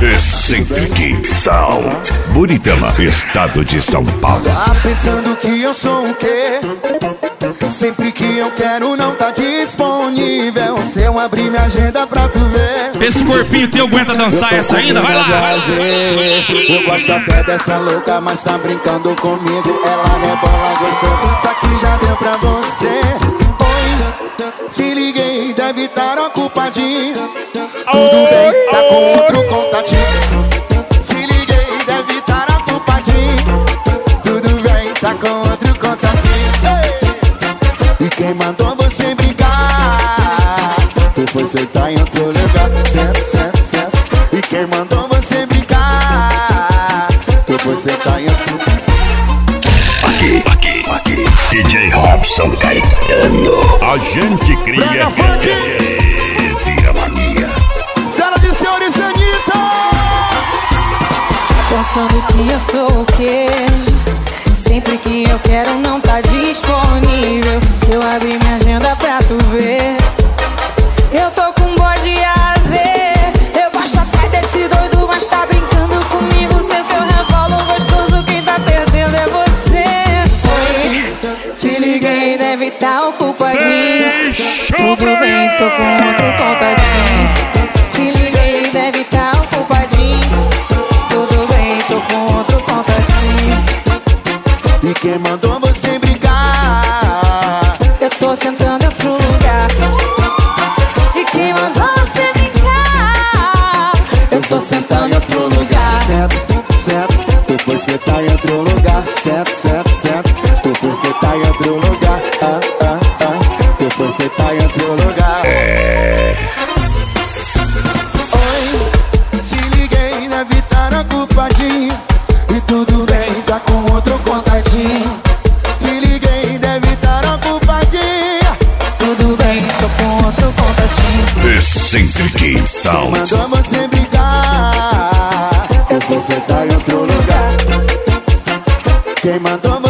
Eccentric Sound, Buritama, estado de São Paulo. Tá pensando que eu sou o quê? Sempre que eu quero não tá disponível. Se eu abrir minha agenda pra tu ver. Esse corpinho teu aguenta dançar essa ainda? Vai lá, vai lá. Eu gosto até dessa louca, mas tá brincando comigo. Ela rebola gostoso, só que já deu pra você. Oi, te liguei, deve estar ocupadinho. Tudo bem, tá com outro contatinho. Te liguei, deve estar ocupadinho. Tudo bem, tá com outro contatinho. E quem mandou você brincar? Tu foi sentar em outro lugar. Certo, certo, certo. E quem mandou você brincar? Tu foi sentar em outro lugar. Aqui, DJ Robson Caetano. A gente cria vira mania. Senhoras e senhores, Anitta! Pensando que eu sou o quê? Sempre que eu quero não tá disponível. Se eu abrir minha agenda pra tu ver, eu tô com bode azer. Eu gosto até desse doido, mas tá brincando comigo. Sei que eu revolo gostoso, quem tá perdendo é você. Oi, te liguei, deve tá ocupadinho. Tudo bem, tô com outro contatinho. Te liguei, deve tá ocupadinho. Tudo bem, tô com outro contatinho. E quem mandou você brincar? Eu tô sentando em outro lugar. E quem mandou você brincar? Eu tô sentando em outro lugar. Certo, certo. Tu foi sentar em outro lugar. Certo, certo, certo. Tu foi sentar em outro lugar. Tu foi sentar em outro lugar. Oi, te liguei, deve estar ocupadinho. E tudo bem, tá com outro contatinho. Te liguei, deve estar ocupadinho. Tudo bem, tô com outro contatinho. Eccentric Sound. Mandou você brincar. Eu vou sentar em outro lugar. Quem mandou